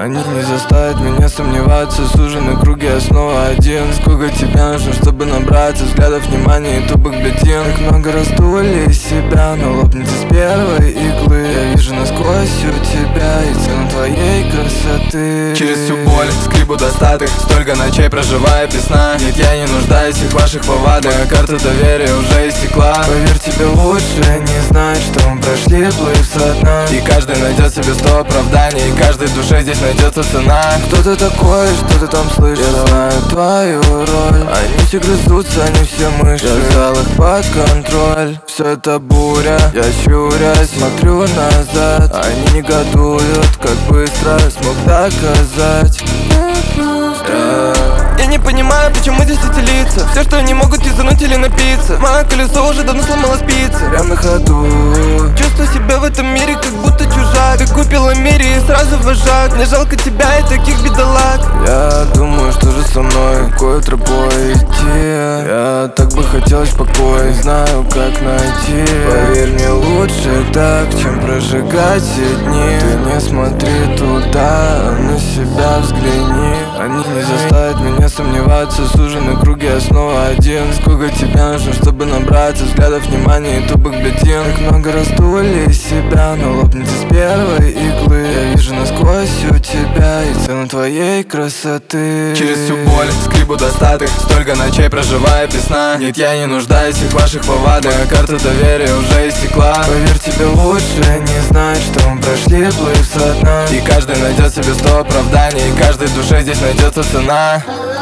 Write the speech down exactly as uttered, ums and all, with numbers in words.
Они не заставят меня сомневаться. Сужены круги, я снова один. Сколько тебе нужно, чтобы набраться взглядов, внимания и тупых блядин? Как много раздули из себя, но лопнете с первой иглы. Я вижу насквозь у тебя и цену твоей красоты. Через всю боль, скрипу достаток, столько ночей проживая без сна. Нет, я не нуждаюсь в ваших повадок, а карта доверия уже истекла. Поверь, тебе лучше не знать, что мы прошли, плыв со дна. И каждый найдет себе сто оправданий, и каждой душе здесь найдется цена. Кто ты такой, что ты там слышишь? Я знаю твою роль. Они все грызутся, они все мыши. Я взял их под контроль. Все это буря, я щурясь смотрю назад. Они негодуют, как быстро смог доказать. Я не понимаю, почему здесь эти лица. Все, что они могут тянуть или напиться. Мое колесо уже давно сломало спицы. Прям на ходу. Чувствую себя в этом мире, как будто чужак. Ты купила мире и сразу вожак. Мне жалко тебя и таких бедолаг. Я думаю, что же со мной, какой тропой идти. Я так бы хотелось покоя, не знаю, как найти. Поверь мне, лучше так, чем прожигать все дни. Ты не смотри туда, а на себя взгляни. Они не заставят меня сомневаться. Сужены круги, я снова один. Сколько тебе нужно, чтобы набраться взглядов, внимания и тупых блядин? Как много раздули из себя, но лопнете с первой иглы. Я вижу насквозь у тебя и цену твоей красоты. Через всю боль, скрипу достаток, столько ночей проживая без сна. Нет, я не нуждаюсь в ваших повадок, а карта доверия уже истекла. Поверь, тебе лучше не знать, что мы прошли, плыв со дна. И каждый найдет себе сто оправданий, и каждой душе здесь найдется цена.